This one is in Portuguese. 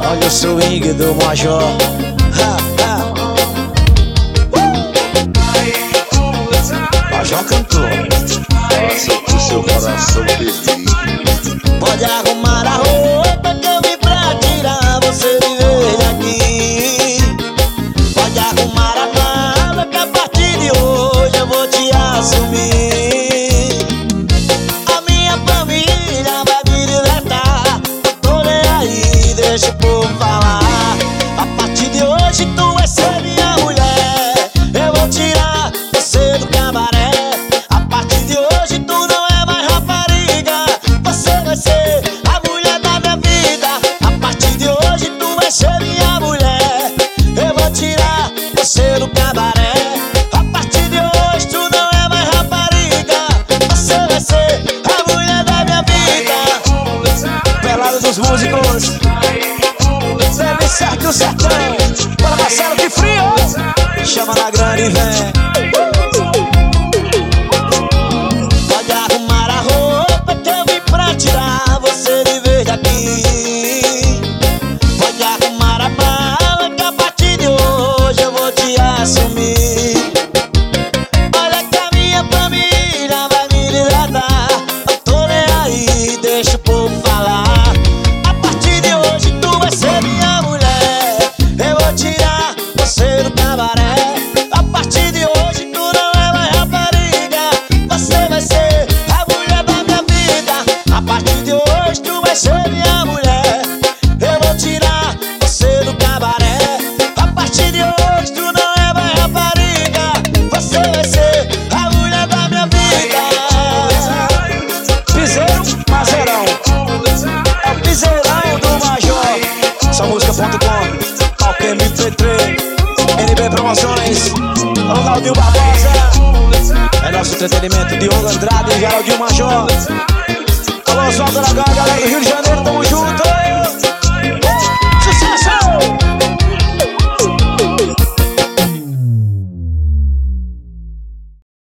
Olha o swing do Major. Major cantou. Passa pro seu coração perdido. Pode arrumar a roupa que eu vim pra tirar você de verde aqui. Pode arrumar a mala que a partir de hoje eu vou te assumir. A minha família vai me libertar. Eu tô nem aí, deixa o povo falar. A partir de hoje tu vai ser minha mulher. Eu vou tirar você do cabaré. A partir de hoje tu não é mais rapariga. Você vai ser a mulher da minha vida. A partir de hoje tu vai ser minha mulher. Eu vou tirar você do cabaré. A partir de hoje tu não é mais rapariga. Você vai ser a mulher da minha vida. Pelada dos músicos, deve certo o sertão. Bora Marcelo, que frio. Chama na grande e vem. Pode arrumar a roupa que eu vim pra tirar você de verde aqui. Pode arrumar a mala que a partir de hoje eu vou te assumir. Olha que a minha família vai me libertar. Eu tô nem aí, deixa o povo falar. A partir de hoje tu vai ser minha mulher. Eu vou tirar você do cabaré. A partir de hoje tu não é mais rapariga. Você vai ser a mulher da minha vida. A partir de hoje tu vai ser minha mulher. Eu vou tirar você do cabaré. A partir de hoje tu não é mais rapariga. Você vai ser a mulher da minha vida. Piseiro, Mazerão. É o piseirão do Major. Só música.com, Palco MP3, NB Promoções, Ronaldinho Barbosa. É nosso entretenimento, Diogo Andrade e Geraldinho Major. Alô, Oswaldo Aragão, galera do Rio de Janeiro, tamo junto.